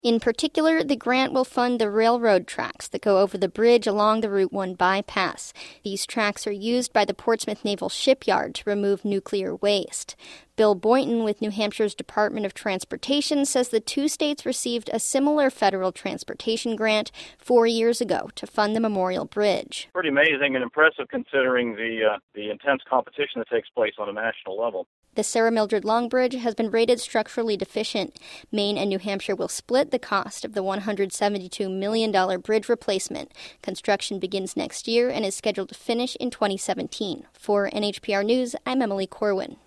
In particular, the grant will fund the railroad tracks that go over the bridge along the Route 1 bypass. These tracks are used by the Portsmouth Naval Shipyard to remove nuclear waste. Bill Boynton with New Hampshire's Department of Transportation says the two states received a similar federal transportation grant 4 years ago to fund the Memorial Bridge. Pretty amazing and impressive considering the intense competition that takes place on a national level. The Sarah Mildred Long Bridge has been rated structurally deficient. Maine and New Hampshire will split the cost of the $172 million bridge replacement. Construction begins next year and is scheduled to finish in 2017. For NHPR News, I'm Emily Corwin.